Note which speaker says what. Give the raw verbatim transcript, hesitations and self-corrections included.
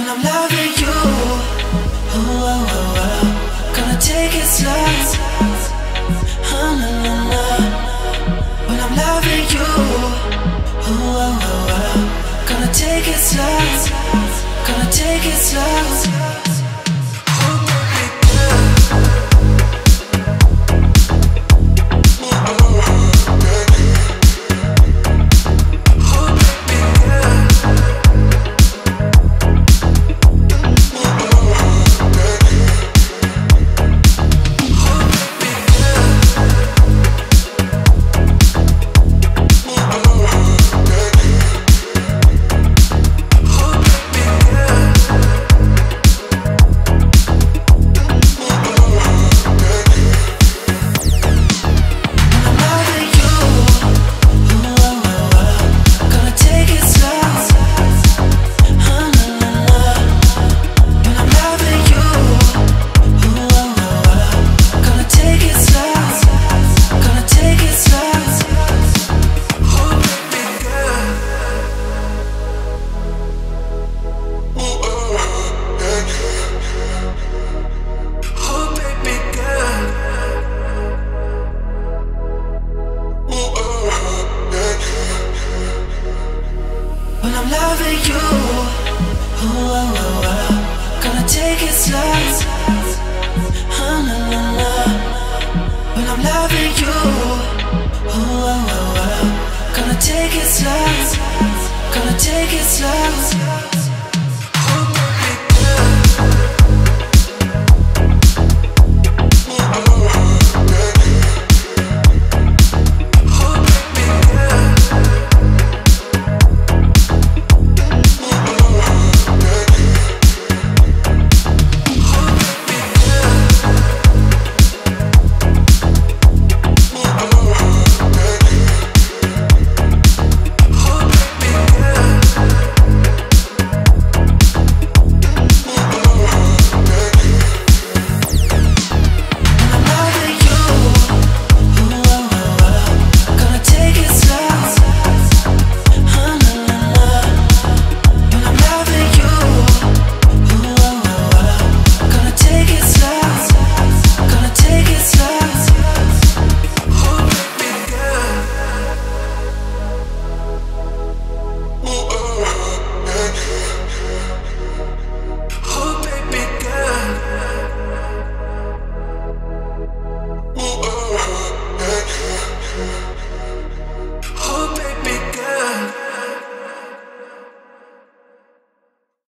Speaker 1: I'm loving you, oh, oh, oh, oh. Gonna take it slow, oh, no, no, no. When I'm loving you, oh, oh, oh, oh. Gonna take it slow, gonna take it slow. When I'm loving you, oh, oh, oh, oh. Gonna take it slow, oh, no, no, no. When I'm loving you, oh, oh, oh, oh. Gonna take it slow, gonna take it slow.